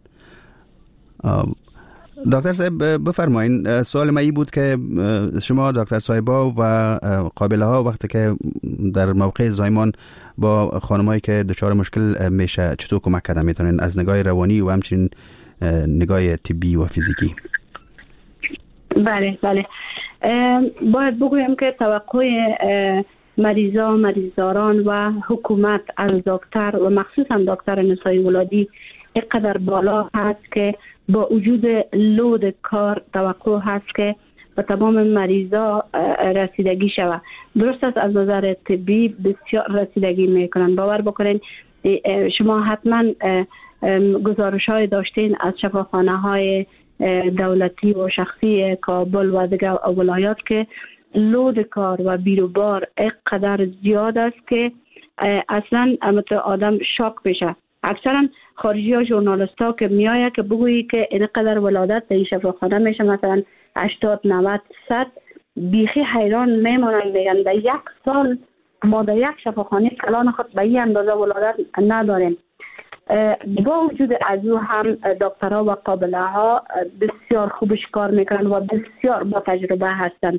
دکتر صاحب بفرمایین، سوال من این بود که شما دکتر صاحبا و قابله ها وقتی که در موقع زایمان با خانمایی که دچار مشکل میشه چطور کمک کردن میتونین از نگاه روانی و همچنین نگاه طبی و فیزیکی؟ بله باید بگویم که توقع مریضداران و حکومت از دکتر و مخصوصا دکتر نسای ولادی اینقدر بالا هست که با وجود لود کار توقع هست که به تمام مریضا رسیدگی شود. درست است از نظر طبی بسیار رسیدگی میکنن. باور بکنین شما حتما گزارش های داشتین از شفاخانه های دولتی و شخصی کابل و دیگر ولایات که لود کار و بیروبار اینقدر زیاد است که اصلا آدم شاک بشه. اکثرا خارجی ها ژورنالیست ها که میایه که بگویی که اینقدر ولادت در این شفاخانه میشه مثلا 80 90 100 بیخی حیران میمونن، میگن در 1 سال ما در یک شفاخانه کلان خود به این اندازه ولادت نداریم. با وجود از او هم دکترها و قابله ها بسیار خوبش کار میکنن و بسیار با تجربه هستند،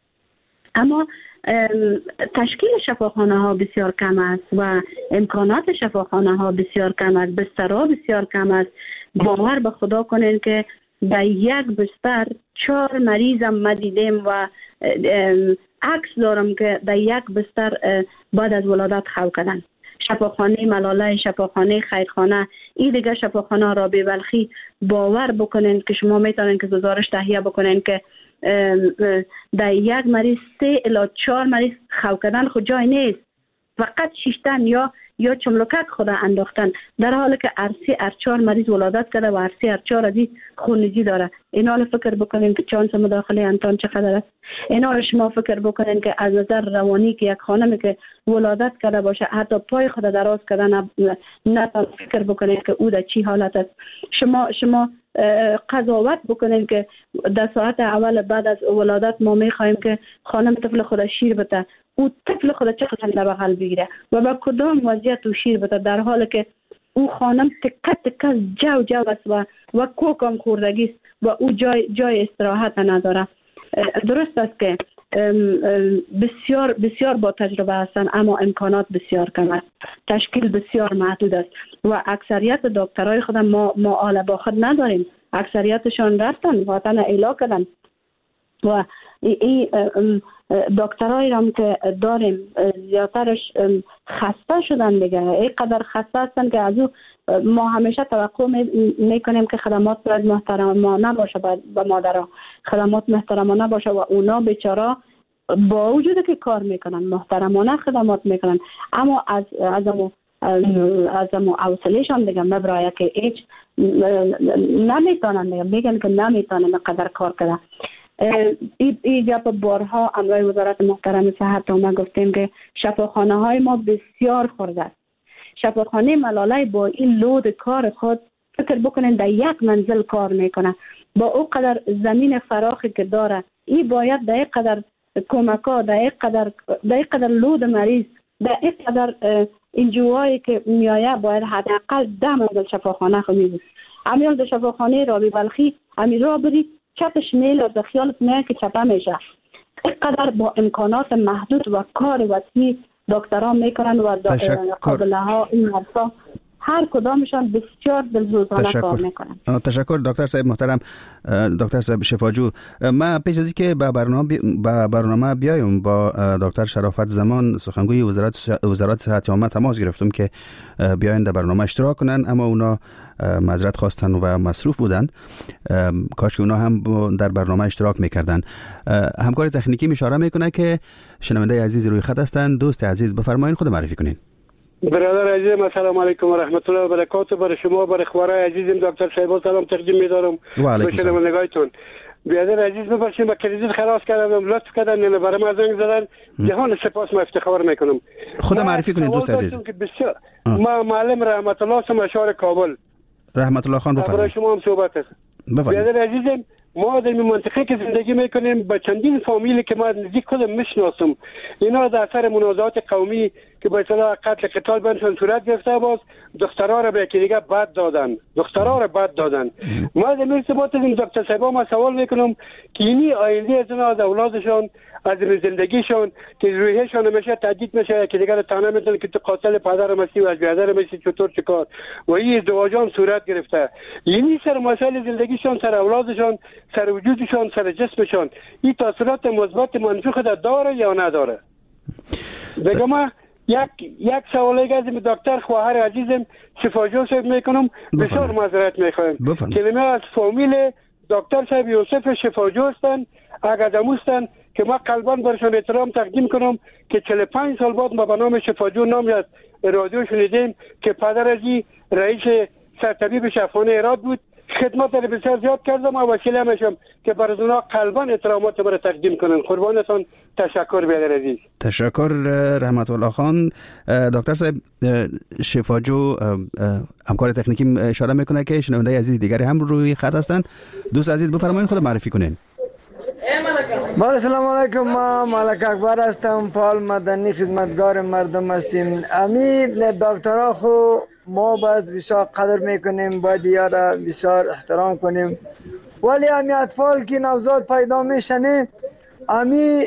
اما تشکیل شفاخانه ها بسیار کم است و امکانات شفاخانه ها بسیار کم است، بسترها بسیار کم است. باور به خدا کنین که در یک بستر 4 مریضم ما دیدیم و عکس دارم که در یک بستر بعد از ولادت خو کردن. شفاخانه ملاله، شفاخانه خیرخانه، این دیگه شفاخانه رابعه بلخی باور بکنین که شما میتونین که گزارش تهیه بکنین که در یک مریض 3 الی 4 مریض خو کردن خود جای نیست، فقط شیشتن یا چملکک خود انداختن، در حالی که هر 4 مریض ولادت کرده و هر 4 از این خونریزی داره. اینا رو فکر بکنین که چانس مداخله انتان چقدر است. اینا رو شما فکر بکنین که از نظر روانی که یک خانمی که ولادت کرده باشه حتی پای خود دراز کردن نه فکر بکنین که او در چی حالت است. شما قضاوت بکنین که در ساعت اول بعد از ولادت ما میخوایم که خانم طفل خود شیر بده، او طفل خود چقدر در بغل بگیره و با کدام وضعیت او شیر بده، در حالی که او خانم تکه جو است و کوکم خوردگی است و او جای استراحت نداره. درست است که بسیار بسیار با تجربه هستند اما امکانات بسیار کم است، تشکیل بسیار محدود است و اکثریت دکترای خود ما آل با خود نداریم. اکثریتشان رفتن وطن ایلا کردن و این دکترایی هم که داریم زیادترش خسته شدن دیگه، اینقدر خسته هستن که از او ما همیشه توقع میکنیم که خدمات باید محترمانه باشه، به مادرها خدمات محترمانه باشه و اونا بیچاره با وجود که کار میکنن محترمانه خدمات میکنن اما از امو حوصله‌شان دیگه مبرایه که هیچ نمیتونن دیگه، میگن که نمیتونن قدر کار کنه. این گپ بارها امروی وزارت محترم صحت ما گفتیم که شفاخانه های ما بسیار خورده است. شفاخانه ملاله با این لود کار خود فکر بکنین در یک منزل کار میکنه، با او قدر زمین فراخی که داره این باید در یک قدر کمکا، در یک قدر لود مریض، در یک قدر انجوهایی که میایه باید حداقل 10 منزل شفاخانه خود میبود. امیال در شفاخانه رابعه بلخی امیر را برید چپش میل و خیالت میاد که چپه میشه. اینقدر با امکانات محدود و کار وسیع دکترها میکنن و قابله ها این حرفا هر کدامشان بسیار دلسوزانه کار میکنن. تشکر دکتر صاحب محترم، دکتر صاحب شفاجو. من پیش از اینکه به برنامه بیایم با دکتر شرافت زمان سخنگوی وزارت صحت عامه تماس گرفتم که بیاین در برنامه اشتراک کنن، اما اونا معذرت خواستن و مصروف بودن. کاش که اونا هم در برنامه اشتراک میکردن. همکار تکنیکی اشاره میکنه که شنونده عزیز روی خط هستند. دوست عزیز بفرمایید خود معرفی کنین. برادر عزیزم السلام علیکم و رحمت الله و برکاته. برای شما برای خوارای عزیزم دکتر صاحب سلام تقدیم می‌دارم. و علیکم السلام. نگاهتون برادر عزیز ببخشید با کریدیت خلاص کردم، لطف کردن اینو برای ما زنگ زدن. جهان سپاس ما افتخار میکنم. خود معرفی کنید دوست عزیز. ما معلم رحمت الله سم اشار کابل رحمت الله خان بفرمایید. برای شما هم صحبت است. بفرمایید. برادر عزیزم، ما در منطقه که زندگی میکنیم با چندین فامیلی که ما نزدیک خودم میشناسم، اینا در اثر منازعات قومی که به اصطلاح قتل قتال بینشون صورت گرفته، باز دخترها را به یکی دیگه بد دادن. ما در ارتباط این دکتر صاحبا ما سوال میکنم که اینی آینده از اینا، از اولادشون، از زندگیشون که روحیشون میشه تهدید میشه که دیگه تنها میتونه که تو قاتل پدرم هستی و از برادرم هستی، چطور چیکار و این ازدواجان صورت گرفته. یعنی سر مسائل زندگیشون، سر اولادشون، سر وجودشون، سر جسمشون این تاثیرات مثبت منفی خود داره یا نداره؟ دیگه ما یک سوالی از دکتر خواهر عزیزم شفاجو صاحب میکنم، بسیار معذرت میخوایم. کلمه از فامیل دکتر صاحب یوسف شفاجو هستن، اگداموستن که ما قلباً برشان احترام تقدیم کنم که 45 سال بعد ما به نام شفاجو نامی از رادیو شنیدیم که پدر ازی رئیس سرطبیب شفاخانه هرات بود. خدمت را بسیار زیاد کردم و وسیله میشم که برای اونا قلباً احترامات را تقدیم کنن. قربانتان، تشکر برادر عزیز. تشکر رحمت الله خان. دکتر صاحب، شفاجو همکار تکنیکی اشاره میکنه که شنونده عزیز دیگری هم روی خط هستن. دوست عزیز بفرمایید خود معرفی کنین. سلام علیکم، ما ملک اکبر هستم، فعال مدنی خدمتگار مردم هستیم. امید دکترها خو ما باید بسیار قدر میکنیم، باید یارا بسیار احترام کنیم، ولی امی اطفال که نوزاد پیدا میشنه امی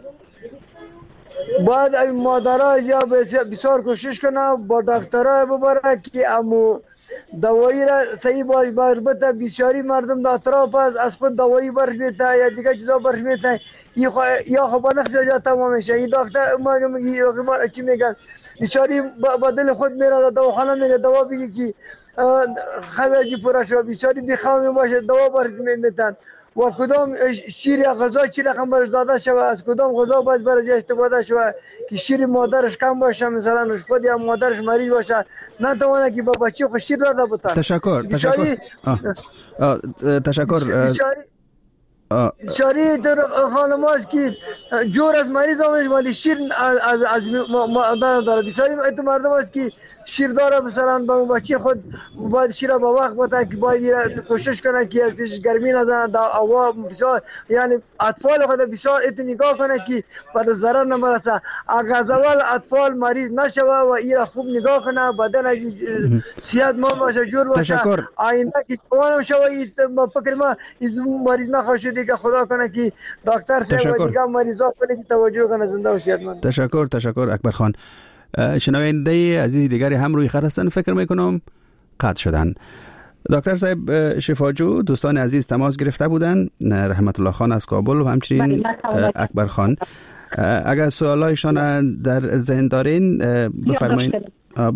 باید مادرها یا بسیار کوشش کنه با دکترها ببره که امو دوایی را صحیح بربطه. بسیاری مردم دکترها پس از خود دوایی برش میته یا دیگه چیزا برش میته یا خب نخصی جا تمام میشه. این دکتر ما چی میگن، بسیاری با دل خود میره دواخانه میره دوا بگی که خویجی پورا شد، بسیاری بیخوامی باشه دوا برش میتن و کدام شیر یا غذا چی رقم برش داده شود، از کدام غذا باید برش استفاده شود که شیر مادرش کم باشه، مثلا خود یا مادرش مریض باشه نتوانه که با بچه خود شیر داده بتن. تشکر. بسیاری در خانم هست که جور از مریض آمدش ولی شیر از مادر داره. بسیاری ایتو مردم هست که شیر داره، مثلا با بچه خود باید شیر با وقت بده که باید کوشش کنه که از پیش گرمی نزنه در هوا. بسیار یعنی اطفال خود بسیار ایتو نگاه کنه که بعد ضرر نمرسه. اگر اول اطفال مریض نشوه و ایرا خوب نگاه کنه، بدن صحت ما باشه، جور باشه، آینده که جوانم شوه. با فکر ما از مریض نخواهد که خدا کنه که دکتر صاحب و دیگه مریضا کنه که توجه کنه. زنده و صحتمند. تشکر اکبر خان. شنونده عزیز دیگری هم روی خط هستن، فکر میکنم قطع شدن. دکتر صاحب شفاجو دوستان عزیز تماس گرفته بودن، رحمت الله خان از کابل و همچنین اکبر خان. اگر سوالایشان در ذهن دارین بفرمایید.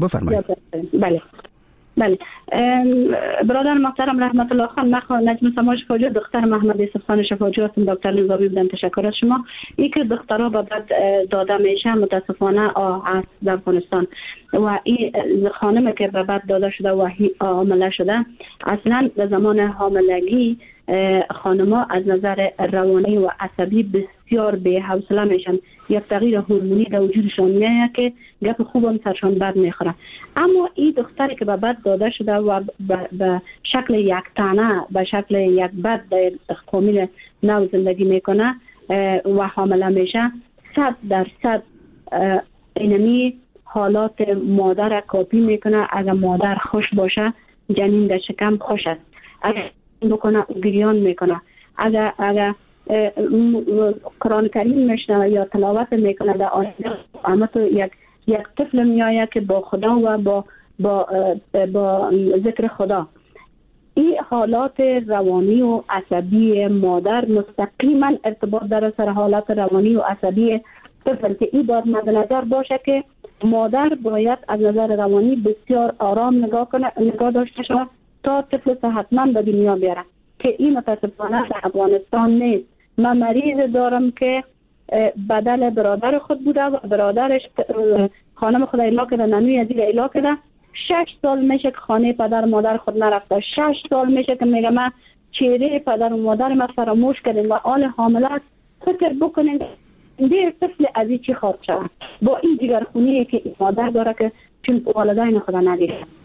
بله برادر محترم رحمت الله خان، نجم سما شفاجو دختر محمد یوسف خان شفاجو هستم، دکتر نظامی بودم. تشکر از شما. این که دخترها به بعد داده میشه متاسفانه است در افغانستان و این خانم که به بعد داده شده و حامله شده، اصلا در زمان حاملگی خانم‌ها از نظر روانی و عصبی بسیار به حوصله میشن. یک تغییر هورمونی در وجودشان میاد که گپ خوبم سرشان بد میخوره. اما این دختری که به بعد داده شده و به شکل یک تنه، به شکل یک بد در کامل نو زندگی میکنه و حامله میشه، 100% اینمی حالات مادر کاپی میکنه. اگر مادر خوش باشه جنین در شکم خوش است، اگر بکنه گریان میکنه، اگر قرآن کریم میشنه یا تلاوت میکنه در آینده قیامت یک طفل میآید که با خدا و با ذکر خدا. این حالات روانی و عصبی مادر مستقیما ارتباط داره سر حالات روانی و عصبی طفل که این باید مد نظر باشه که مادر باید از نظر روانی بسیار آرام نگاه داشته شود تا طفل صحتمند به دنیا بیاره که این متاسفانه در افغانستان نیست. من مریض دارم که بدل برادر خود بوده و برادرش خانم خود ایلا کده، ننوی ازیر ایلا کده. 6 سال میشه که خانه پدر مادر خود نرفته. 6 سال میشه که میگه من چهره پدر و مادر ما فراموش کردیم و آل حامله فکر بکنیم دیر طفل از این چی خواهد شود با این جگرخونی که این مادر داره که چون والدین خود ندیده.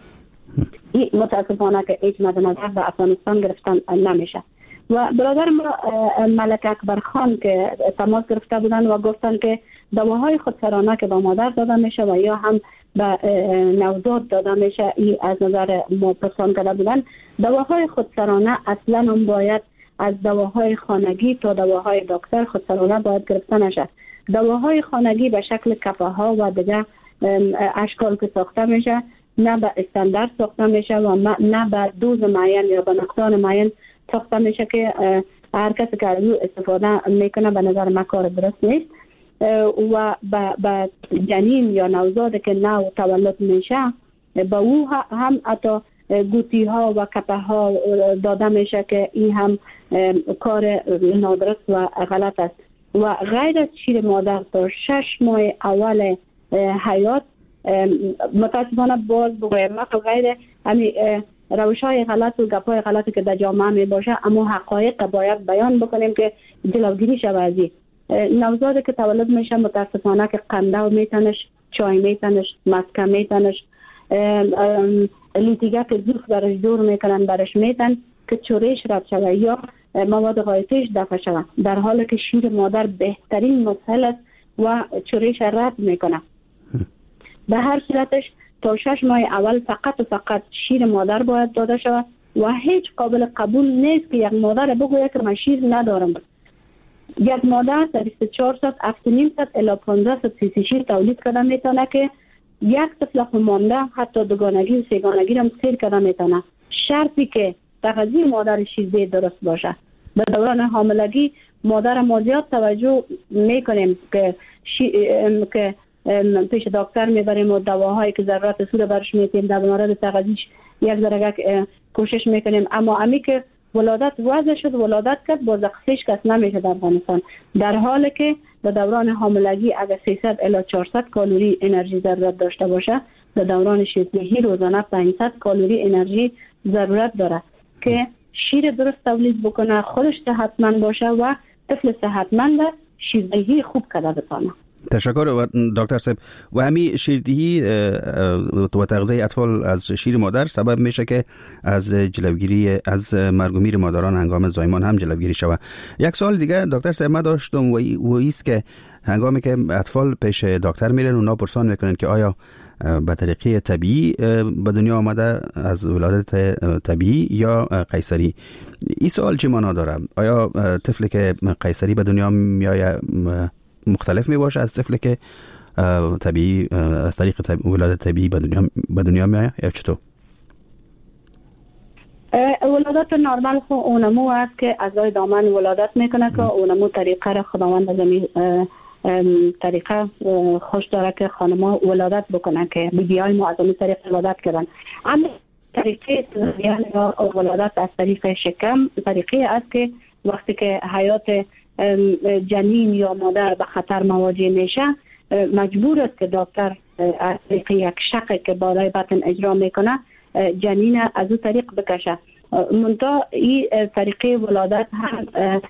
این متاسفانه که هیچ مد نظر به افغانستان گرفتن نمیشه. و برادر ما ملک اکبر خان که تماس گرفته بودن و گفتن که دواهای خودسرانه که به مادر داده میشه و یا هم به نوزاد داده میشه، این از نظر ما پرسان کرده بودن. دواهای خودسرانه اصلا هم باید از دواهای خانگی تا دواهای دکتر خودسرانه باید گرفته نشه. دواهای خانگی به شکل کپه ها و دیگه اشکال که ساخته میشه، نه به استاندارد ساخته میشه و نه به دوز معین یا به مقدار معین ساخته میشه که هر کسی که از او استفاده میکنه به نظر من کار درست نیست و به جنین یا نوزاد که نو تولد میشه به او هم حتی گوتی ها و کپه ها داده میشه که این هم کار نادرست و غلط است. و غیر از شیر مادر تا 6 ماه اول حیات متاسفانه باز بگویم ما غیر همین روش های غلط و گپ های غلطی که در جامعه می باشه، اما حقایق باید بیان بکنیم که جلوگیری شود از این. نوزاد که تولد میشه متاسفانه که قندو میتنش، چای میتنش، مسکه میتنش، لیتیگه که زوخ برش دور میکنن برش میتن که چوریش رد شود یا مواد غایطیش دفع شود، در حالی که شیر مادر بهترین مسهل است و چوریش رد میکنه. به هر صورتش تا 6 ماه اول فقط و فقط شیر مادر باید داده شود و هیچ قابل قبول نیست که یک مادر بگوید که من شیر ندارم. یک مادر در 24 ساعت 7.5 الی 15 سی شیر تولید کرده میتونه که یک طفل مانده حتی دوگانگی و سه‌گانگی هم سیر کرده میتونه، شرطی که تغذیه مادر شیرده درست باشه. به دوران حاملگی مادر ما زیاد توجه میکنیم که پیش دکتر میبریم و دواهایی که ضرورت سود برش میتیم در مورد تغذیه‌اش یک درجه کوشش میکنیم، اما امی که ولادت وضع شد ولادت کرد باز قصیش کس نمیشه در افغانستان، در حالی که در دوران حاملگی اگر 300 الی 400 کالری انرژی ضرورت داشته باشه، در دوران شیردهی روزانه 500 کالری انرژی ضرورت داره که شیر درست تولید بکنه، خودش صحتمند باشه و طفل صحتمند شیردهی خوب کرده بتونه. تشکر دکتر صاحب. و همین شیردهی و تغذیه اطفال از شیر مادر سبب میشه که از جلوگیری از مرگ و میر مادران هنگام زایمان هم جلوگیری شود. یک سوال دیگه دکتر صاحب ما داشتم و ایست که هنگامی که اطفال پیش دکتر میرن اونا پرسان میکنن که آیا به طریقه طبیعی به دنیا آمده از ولادت طبیعی یا قیصری؟ این سوال چه معنا داره؟ آیا طفلی که قیصری به دنیا میآید مختلف می باشه از طفلی که طبیعی از طریق ولادت طبیعی به دنیا می آید یا چطور؟ ولادت نرمال خو اونمو است که اعضای دامن ولادت میکنه که اونمو طریقه را خداوند زمین طریقه خوش داره که خانم‌ها ولادت بکنن که بی‌بی‌های ما از اون طریق ولادت کردن. اما طریقه یا ولادت از طریق شکم طریقه است که وقتی که حیات جنین یا مادر به خطر مواجه میشه مجبور است که دکتر از طریق یک شق که بالای بطن اجرا میکنه جنین از اون طریق بکشه. منتها این طریقه ولادت هم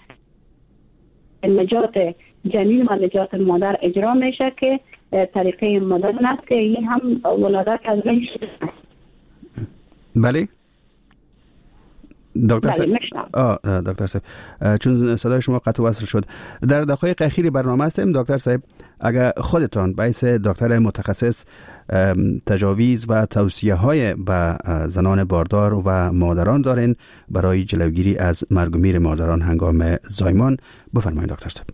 نجات جنین و نجات مادر اجرا میشه که طریقه مدرن است که این هم ولادت از بین شده است. بله دکتر صاحب. دکتر صاحب چون صدای شما قطع وصل شد در دقایق اخیر برنامه هستیم. دکتر صاحب اگر خودتان به حیث دکتر متخصص تجاویز و توصیه های به زنان باردار و مادران دارین برای جلوگیری از مرگ و میر مادران هنگام زایمان، بفرمایید دکتر صاحب.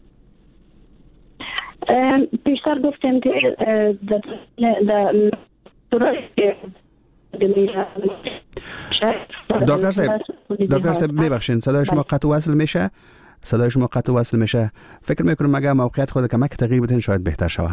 پیشتر گفتیم که دکتر صاحب ببخشید صدای شما قطع وصل میشه. فکر میکنم اگر موقعیت خود کمک تغییر بدین شاید بهتر شود.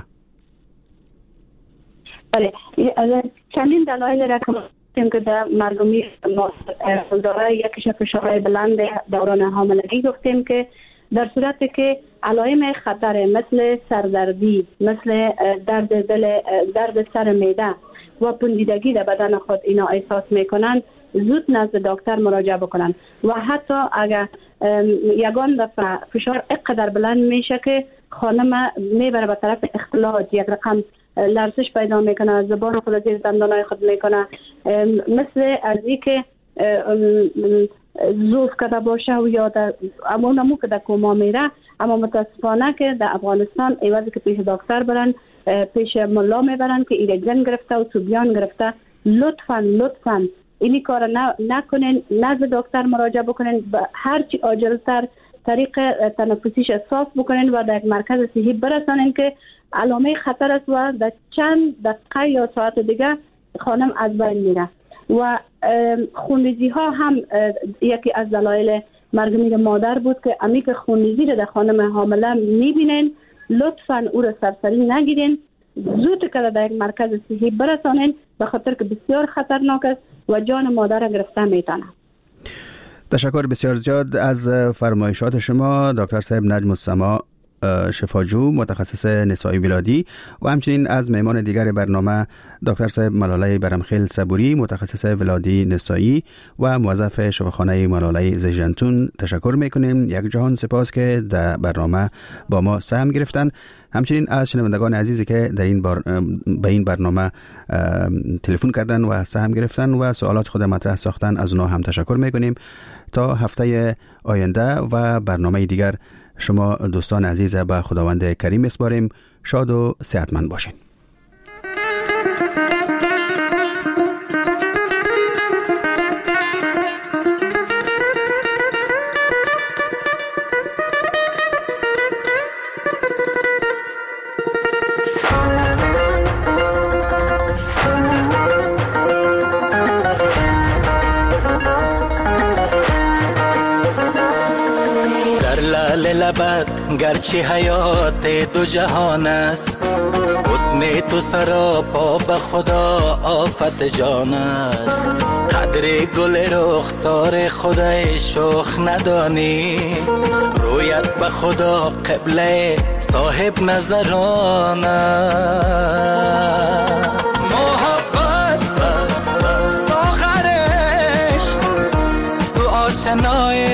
بله چندین دلایل را که در مرگ و میر داره، یکیش فشار بلند دوران حاملگی گفتیم که در صورتی که علائم خطر مثل سردردی، مثل درد دل، درد سر معده و پوسیدگی در بدن خود اینا احساس میکنن زود نزد دکتر مراجعه بکنن و حتی اگر یگان دفعه فشار اینقدر بلند میشه که خانم میبره به طرف اختلاج، یک رقم لرزش پیدا میکنه، زبان خود زیر دندانای خود میکنه، مثل از این که زوف کده باشه و یا امونمو که در کوما میره. اما متاسفانه که در افغانستان ایوازی که پیش دکتر برن، پیش ملا میبرن که ایرگزن گرفته و سوبیان گرفته. لطفاً اینی کار نکنین، نزد دکتر مراجعه بکنین، هرچی عاجلتر طریق تنفسیش صاف بکنین و در مرکز صحی برسانین که علامه خطر است و در چند دقیقه یا ساعت دیگه خانم از بین میره. و خونریزی ها هم یکی از دلایل مرگ میر مادر بود که امی که خونریزی رو در خانم حامله میبینین، لطفاً او رو سرسری نگیرین، زود که در یک مرکز صحی برسانین، به خاطر که بسیار خطرناک است و جان مادر را گرفته میتونه. تشکر بسیار زیاد از فرمایشات شما دکتر صاحب نجم السما شفاجو، متخصص نسایی ولادی، و همچنین از مهمان دیگر برنامه دکتر صاحب ملاله برمخیل صبوری، متخصص ولادی نسایی و موظف شفاخانه ملاله زیجنتون تشکر میکنیم. یک جهان سپاس که در برنامه با ما سهم گرفتن. همچنین از شنوندگان عزیزی که در این به این برنامه تلفن کردن و سهم گرفتن و سوالات خود مطرح ساختن، از اونها هم تشکر میکنیم. تا هفته آینده و برنامه دیگر شما دوستان عزیز به خداوند کریم میسپاریم. شاد و صحتمند باشین. گرچه حیات دو جهان است، حسن تو سراپا به خدا آفت جان است. قدر گل رخسار خدای شوخ ندانی، رویت به خدا قبله صاحب نظران است. محبت ساغرش تو آشنای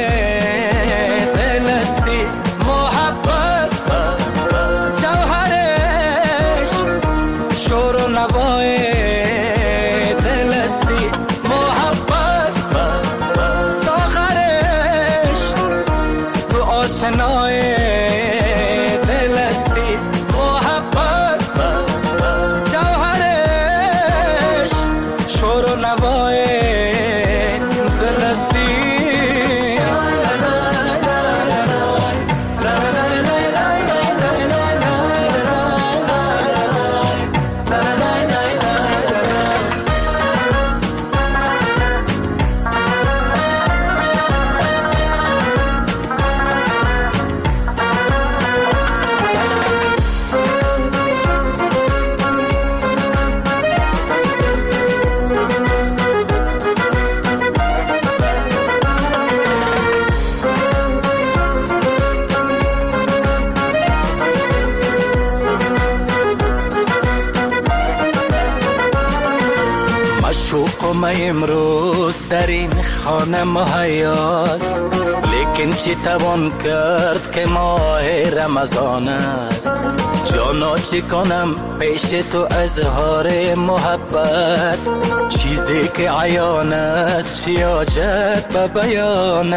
امروز در این خانه مهیاست، لیکن چی توان کرد که ماه رمضان است. جانا چی کنم پیش تو اظهار محبت، چیزی که عیان است شیاجت به بیان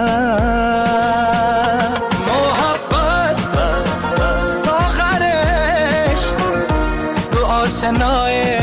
است. محبت ساغرش تو آشنای